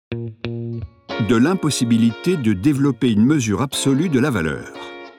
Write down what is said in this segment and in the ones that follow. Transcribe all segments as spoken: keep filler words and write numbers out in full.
De l'impossibilité de développer une mesure absolue de la valeur.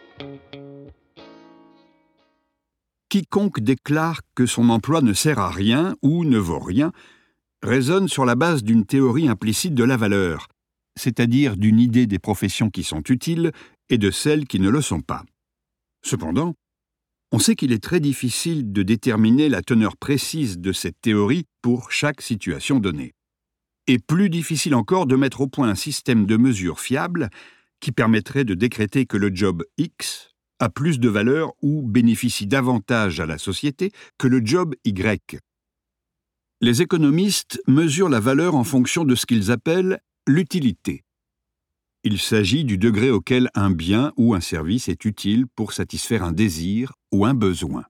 Quiconque déclare que son emploi ne sert à rien ou ne vaut rien raisonne sur la base d'une théorie implicite de la valeur, c'est-à-dire d'une idée des professions qui sont utiles et de celles qui ne le sont pas. Cependant, on sait qu'il est très difficile de déterminer la teneur précise de cette théorie pour chaque situation donnée. Et plus difficile encore de mettre au point un système de mesure fiable qui permettrait de décréter que le job X a plus de valeur ou bénéficie davantage à la société que le job Y. Les économistes mesurent la valeur en fonction de ce qu'ils appellent l'utilité. Il s'agit du degré auquel un bien ou un service est utile pour satisfaire un désir ou un besoin.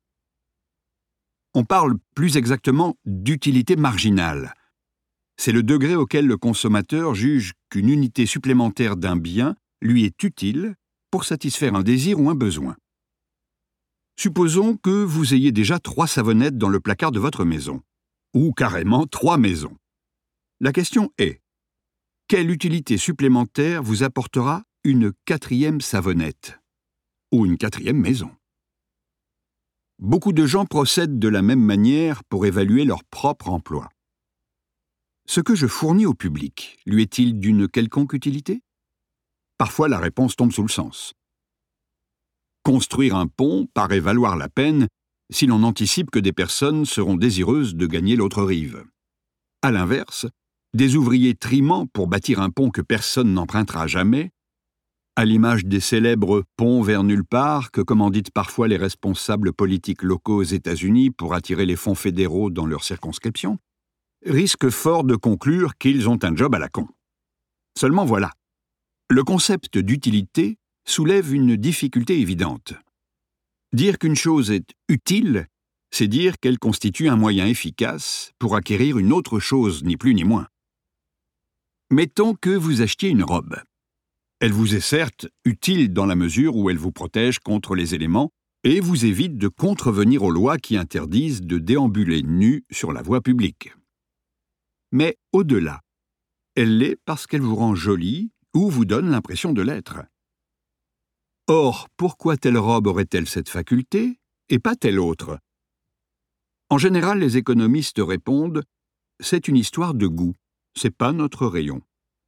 On parle plus exactement d'utilité marginale. C'est le degré auquel le consommateur juge qu'une unité supplémentaire d'un bien lui est utile pour satisfaire un désir ou un besoin. Supposons que vous ayez déjà trois savonnettes dans le placard de votre maison, ou carrément trois maisons. La question est, quelle utilité supplémentaire vous apportera une quatrième savonnette, ou une quatrième maison? Beaucoup de gens procèdent de la même manière pour évaluer leur propre emploi. Ce que je fournis au public, lui est-il d'une quelconque utilité? Parfois, la réponse tombe sous le sens. Construire un pont paraît valoir la peine si l'on anticipe que des personnes seront désireuses de gagner l'autre rive. À l'inverse, des ouvriers trimant pour bâtir un pont que personne n'empruntera jamais, à l'image des célèbres ponts vers nulle part que commanditent parfois les responsables politiques locaux aux États-Unis pour attirer les fonds fédéraux dans leur circonscription, risquent fort de conclure qu'ils ont un job à la con. Seulement voilà, le concept d'utilité soulève une difficulté évidente. Dire qu'une chose est utile, c'est dire qu'elle constitue un moyen efficace pour acquérir une autre chose, ni plus ni moins. Mettons que vous achetiez une robe. Elle vous est certes utile dans la mesure où elle vous protège contre les éléments et vous évite de contrevenir aux lois qui interdisent de déambuler nu sur la voie publique. Mais au-delà, elle l'est parce qu'elle vous rend jolie ou vous donne l'impression de l'être. Or, pourquoi telle robe aurait-elle cette faculté et pas telle autre? En général, les économistes répondent « c'est une histoire de goût, c'est pas notre rayon ».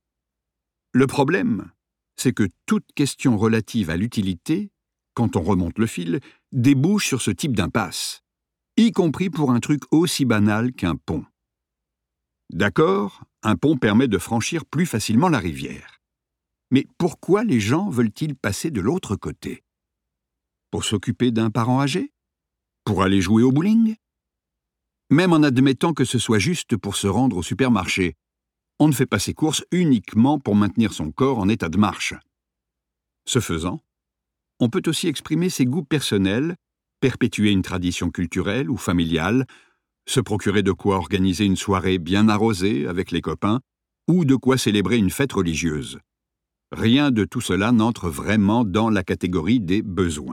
Le problème, c'est que toute question relative à l'utilité, quand on remonte le fil, débouche sur ce type d'impasse, y compris pour un truc aussi banal qu'un pont. D'accord, un pont permet de franchir plus facilement la rivière. Mais pourquoi les gens veulent-ils passer de l'autre côté? Pour s'occuper d'un parent âgé? Pour aller jouer au bowling? Même en admettant que ce soit juste pour se rendre au supermarché, on ne fait pas ses courses uniquement pour maintenir son corps en état de marche. Ce faisant, on peut aussi exprimer ses goûts personnels, perpétuer une tradition culturelle ou familiale, se procurer de quoi organiser une soirée bien arrosée avec les copains ou de quoi célébrer une fête religieuse. Rien de tout cela n'entre vraiment dans la catégorie des besoins.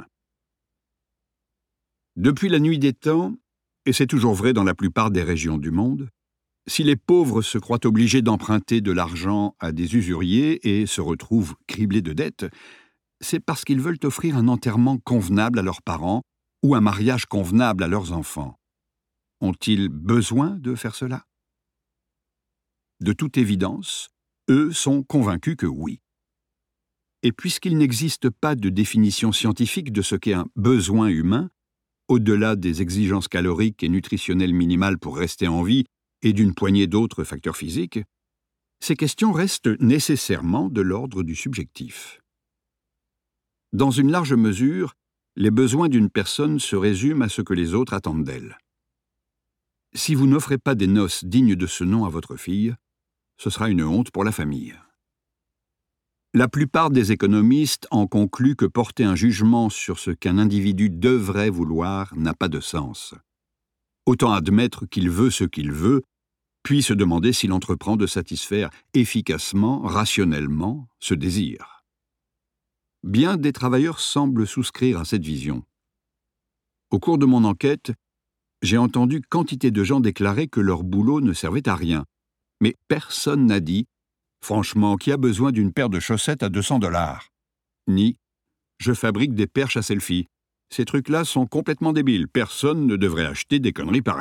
Depuis la nuit des temps, et c'est toujours vrai dans la plupart des régions du monde, si les pauvres se croient obligés d'emprunter de l'argent à des usuriers et se retrouvent criblés de dettes, c'est parce qu'ils veulent offrir un enterrement convenable à leurs parents ou un mariage convenable à leurs enfants. Ont-ils besoin de faire cela? De toute évidence, eux sont convaincus que oui. Et puisqu'il n'existe pas de définition scientifique de ce qu'est un besoin humain, au-delà des exigences caloriques et nutritionnelles minimales pour rester en vie et d'une poignée d'autres facteurs physiques, ces questions restent nécessairement de l'ordre du subjectif. Dans une large mesure, les besoins d'une personne se résument à ce que les autres attendent d'elle. Si vous n'offrez pas des noces dignes de ce nom à votre fille, ce sera une honte pour la famille. La plupart des économistes en concluent que porter un jugement sur ce qu'un individu devrait vouloir n'a pas de sens. Autant admettre qu'il veut ce qu'il veut, puis se demander s'il entreprend de satisfaire efficacement, rationnellement, ce désir. Bien des travailleurs semblent souscrire à cette vision. Au cours de mon enquête, j'ai entendu quantité de gens déclarer que leur boulot ne servait à rien, Mais personne n'a dit « Franchement, qui a besoin d'une paire de chaussettes à deux cents dollars ?» ni « Je fabrique des perches à selfie. Ces trucs-là sont complètement débiles. Personne ne devrait acheter des conneries pareilles. »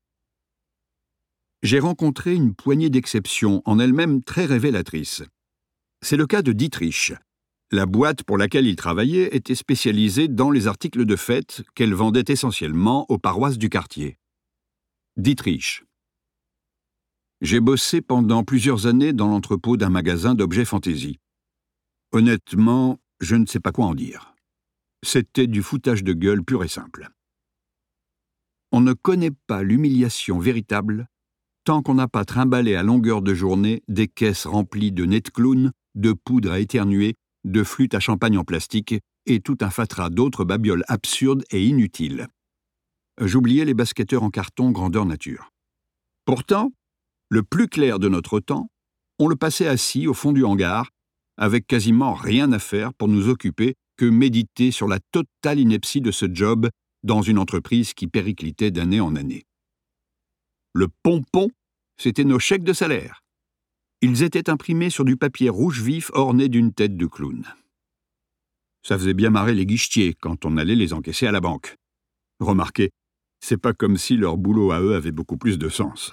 J'ai rencontré une poignée d'exceptions, en elles-mêmes très révélatrices. C'est le cas de Dietrich. La boîte pour laquelle il travaillait était spécialisée dans les articles de fête qu'elle vendait essentiellement aux paroisses du quartier. Dietrich. J'ai bossé pendant plusieurs années dans l'entrepôt d'un magasin d'objets fantaisie. Honnêtement, je ne sais pas quoi en dire. C'était du foutage de gueule pur et simple. On ne connaît pas l'humiliation véritable tant qu'on n'a pas trimballé à longueur de journée des caisses remplies de nez de clown, de poudre à éternuer, de flûtes à champagne en plastique et tout un fatras d'autres babioles absurdes et inutiles. J'oubliais les basketteurs en carton grandeur nature. Pourtant, le plus clair de notre temps, on le passait assis au fond du hangar, avec quasiment rien à faire pour nous occuper que méditer sur la totale ineptie de ce job dans une entreprise qui périclitait d'année en année. Le pompon, c'était nos chèques de salaire. Ils étaient imprimés sur du papier rouge vif orné d'une tête de clown. Ça faisait bien marrer les guichetiers quand on allait les encaisser à la banque. Remarquez, c'est pas comme si leur boulot à eux avait beaucoup plus de sens.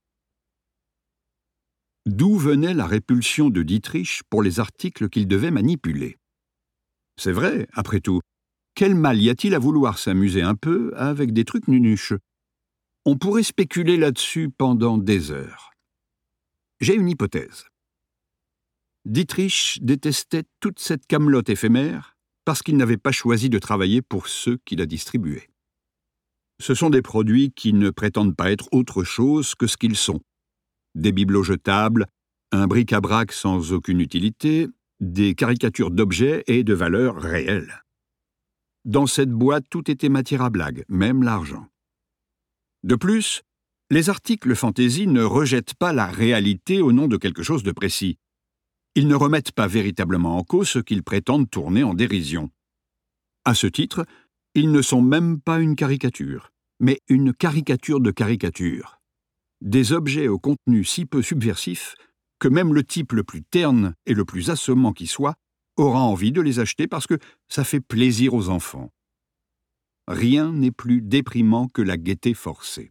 D'où venait la répulsion de Dietrich pour les articles qu'il devait manipuler? C'est vrai, après tout, quel mal y a-t-il à vouloir s'amuser un peu avec des trucs nunuches? On pourrait spéculer là-dessus pendant des heures. J'ai une hypothèse. Dietrich détestait toute cette camelote éphémère parce qu'il n'avait pas choisi de travailler pour ceux qui la distribuaient. Ce sont des produits qui ne prétendent pas être autre chose que ce qu'ils sont. Des bibelots jetables, un bric-à-brac sans aucune utilité, des caricatures d'objets et de valeurs réelles. Dans cette boîte, tout était matière à blague, même l'argent. De plus, les articles fantaisie ne rejettent pas la réalité au nom de quelque chose de précis. Ils ne remettent pas véritablement en cause ce qu'ils prétendent tourner en dérision. À ce titre, ils ne sont même pas une caricature, mais une caricature de caricature. Des objets au contenu si peu subversif que même le type le plus terne et le plus assommant qui soit aura envie de les acheter parce que ça fait plaisir aux enfants. Rien n'est plus déprimant que la gaieté forcée.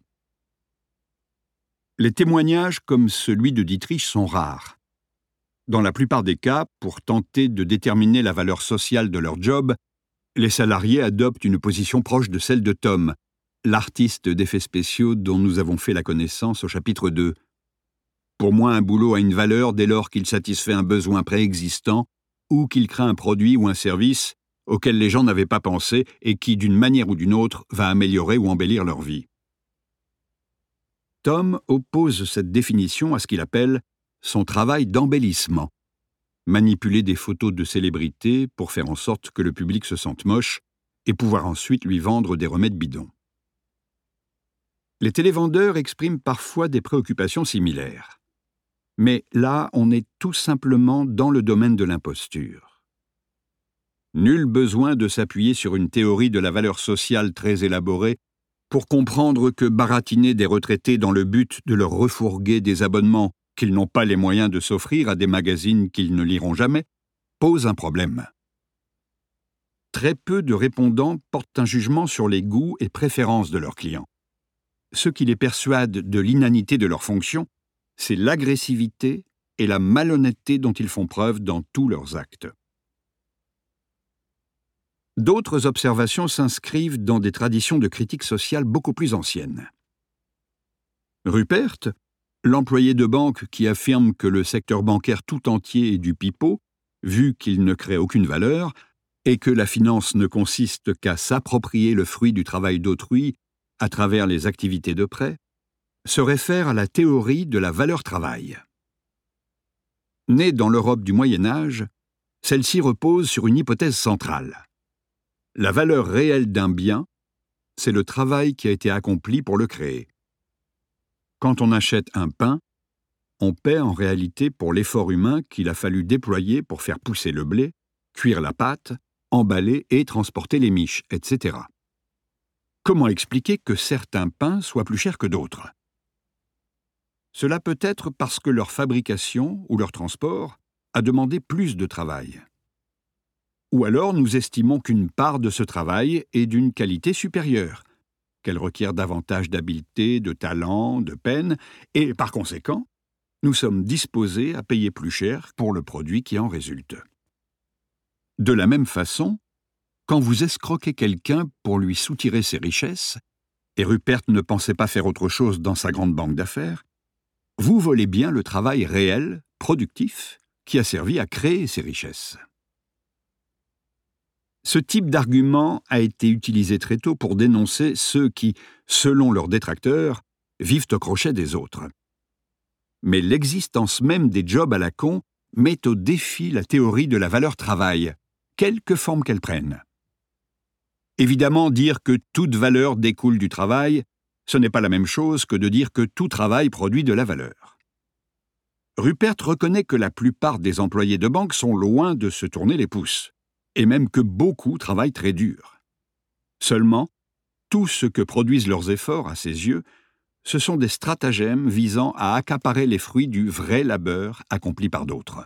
Les témoignages comme celui de Dietrich sont rares. Dans la plupart des cas, pour tenter de déterminer la valeur sociale de leur job, les salariés adoptent une position proche de celle de Tom, l'artiste d'effets spéciaux dont nous avons fait la connaissance au chapitre deux. Pour moi, un boulot a une valeur dès lors qu'il satisfait un besoin préexistant ou qu'il crée un produit ou un service auquel les gens n'avaient pas pensé et qui, d'une manière ou d'une autre, va améliorer ou embellir leur vie. Tom oppose cette définition à ce qu'il appelle son travail d'embellissement. Manipuler des photos de célébrités pour faire en sorte que le public se sente moche et pouvoir ensuite lui vendre des remèdes bidons. Les télévendeurs expriment parfois des préoccupations similaires. Mais là, on est tout simplement dans le domaine de l'imposture. Nul besoin de s'appuyer sur une théorie de la valeur sociale très élaborée pour comprendre que baratiner des retraités dans le but de leur refourguer des abonnements qu'ils n'ont pas les moyens de s'offrir à des magazines qu'ils ne liront jamais pose un problème. Très peu de répondants portent un jugement sur les goûts et préférences de leurs clients. Ce qui les persuade de l'inanité de leur fonction, c'est l'agressivité et la malhonnêteté dont ils font preuve dans tous leurs actes. D'autres observations s'inscrivent dans des traditions de critique sociale beaucoup plus anciennes. Rupert, l'employé de banque qui affirme que le secteur bancaire tout entier est du pipeau, vu qu'il ne crée aucune valeur, et que la finance ne consiste qu'à s'approprier le fruit du travail d'autrui à travers les activités de prêt, se réfère à la théorie de la valeur travail. Née dans l'Europe du Moyen Âge, celle-ci repose sur une hypothèse centrale. La valeur réelle d'un bien, c'est le travail qui a été accompli pour le créer. Quand on achète un pain, on paie en réalité pour l'effort humain qu'il a fallu déployer pour faire pousser le blé, cuire la pâte, emballer et transporter les miches, et cetera. Comment expliquer que certains pains soient plus chers que d'autres? Cela peut être parce que leur fabrication ou leur transport a demandé plus de travail. Ou alors nous estimons qu'une part de ce travail est d'une qualité supérieure, qu'elle requiert davantage d'habileté, de talent, de peine, et par conséquent, nous sommes disposés à payer plus cher pour le produit qui en résulte. De la même façon, quand vous escroquez quelqu'un pour lui soutirer ses richesses, et Rupert ne pensait pas faire autre chose dans sa grande banque d'affaires, vous volez bien le travail réel, productif, qui a servi à créer ces richesses. Ce type d'argument a été utilisé très tôt pour dénoncer ceux qui, selon leurs détracteurs, vivent au crochet des autres. Mais l'existence même des jobs à la con met au défi la théorie de la valeur travail, quelque forme qu'elle prenne. Évidemment, dire que toute valeur découle du travail, ce n'est pas la même chose que de dire que tout travail produit de la valeur. Rupert reconnaît que la plupart des employés de banque sont loin de se tourner les pouces, et même que beaucoup travaillent très dur. Seulement, tout ce que produisent leurs efforts, à ses yeux, ce sont des stratagèmes visant à accaparer les fruits du vrai labeur accompli par d'autres.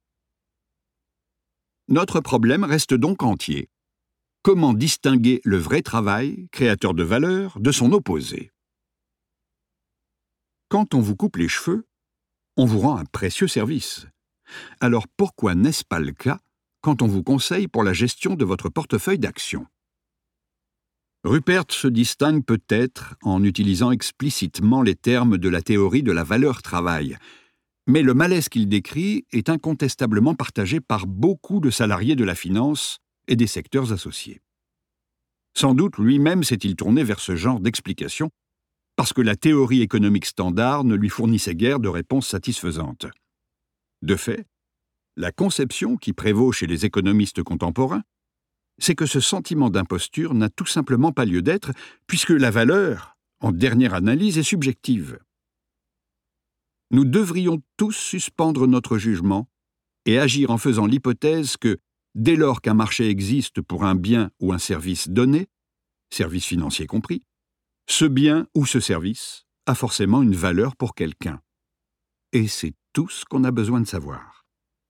Notre problème reste donc entier. Comment distinguer le vrai travail, créateur de valeur, de son opposé? Quand on vous coupe les cheveux, on vous rend un précieux service. Alors pourquoi n'est-ce pas le cas quand on vous conseille pour la gestion de votre portefeuille d'actions? Rupert se distingue peut-être en utilisant explicitement les termes de la théorie de la valeur travail, mais le malaise qu'il décrit est incontestablement partagé par beaucoup de salariés de la finance et des secteurs associés. Sans doute lui-même s'est-il tourné vers ce genre d'explication, parce que la théorie économique standard ne lui fournissait guère de réponses satisfaisantes. De fait, la conception qui prévaut chez les économistes contemporains, c'est que ce sentiment d'imposture n'a tout simplement pas lieu d'être, puisque la valeur, en dernière analyse, est subjective. Nous devrions tous suspendre notre jugement et agir en faisant l'hypothèse que, dès lors qu'un marché existe pour un bien ou un service donné, service financier compris, ce bien ou ce service a forcément une valeur pour quelqu'un. Et c'est tout ce qu'on a besoin de savoir.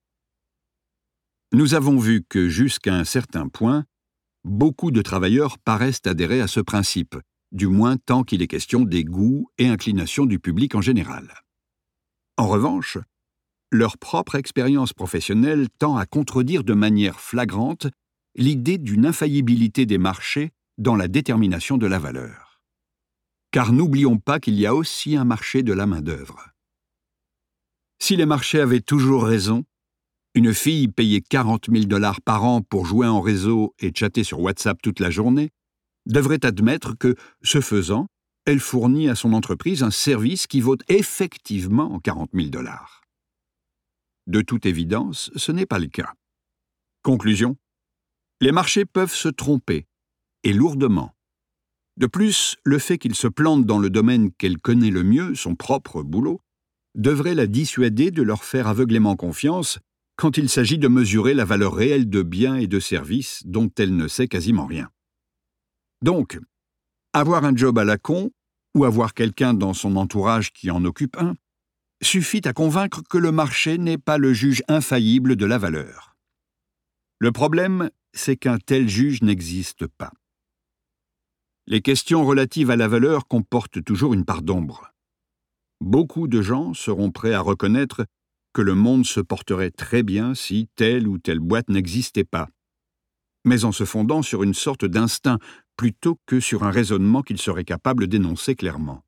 Nous avons vu que, jusqu'à un certain point, beaucoup de travailleurs paraissent adhérer à ce principe, du moins tant qu'il est question des goûts et inclinations du public en général. En revanche, leur propre expérience professionnelle tend à contredire de manière flagrante l'idée d'une infaillibilité des marchés dans la détermination de la valeur. Car n'oublions pas qu'il y a aussi un marché de la main-d'œuvre. Si les marchés avaient toujours raison, une fille payée quarante mille dollars par an pour jouer en réseau et chatter sur WhatsApp toute la journée devrait admettre que, ce faisant, elle fournit à son entreprise un service qui vaut effectivement quarante mille dollars. De toute évidence, ce n'est pas le cas. Conclusion. Les marchés peuvent se tromper, et lourdement. De plus, le fait qu'ils se plantent dans le domaine qu'elle connaît le mieux, son propre boulot, devrait la dissuader de leur faire aveuglément confiance quand il s'agit de mesurer la valeur réelle de biens et de services dont elle ne sait quasiment rien. Donc, avoir un job à la con, ou avoir quelqu'un dans son entourage qui en occupe un, suffit à convaincre que le marché n'est pas le juge infaillible de la valeur. Le problème, c'est qu'un tel juge n'existe pas. Les questions relatives à la valeur comportent toujours une part d'ombre. Beaucoup de gens seront prêts à reconnaître que le monde se porterait très bien si telle ou telle boîte n'existait pas, mais en se fondant sur une sorte d'instinct plutôt que sur un raisonnement qu'ils seraient capables d'énoncer clairement.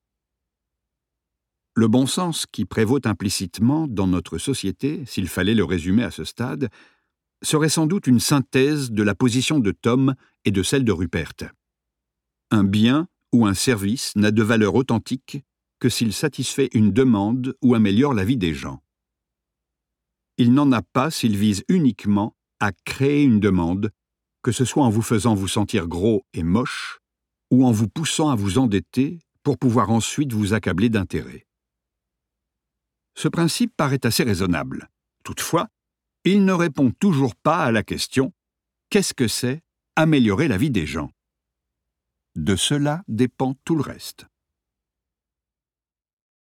Le bon sens qui prévaut implicitement dans notre société, s'il fallait le résumer à ce stade, serait sans doute une synthèse de la position de Tom et de celle de Rupert. Un bien ou un service n'a de valeur authentique que s'il satisfait une demande ou améliore la vie des gens. Il n'en a pas s'il vise uniquement à créer une demande, que ce soit en vous faisant vous sentir gros et moche, ou en vous poussant à vous endetter pour pouvoir ensuite vous accabler d'intérêts. Ce principe paraît assez raisonnable. Toutefois, il ne répond toujours pas à la question « Qu'est-ce que c'est améliorer la vie des gens ?» De cela dépend tout le reste.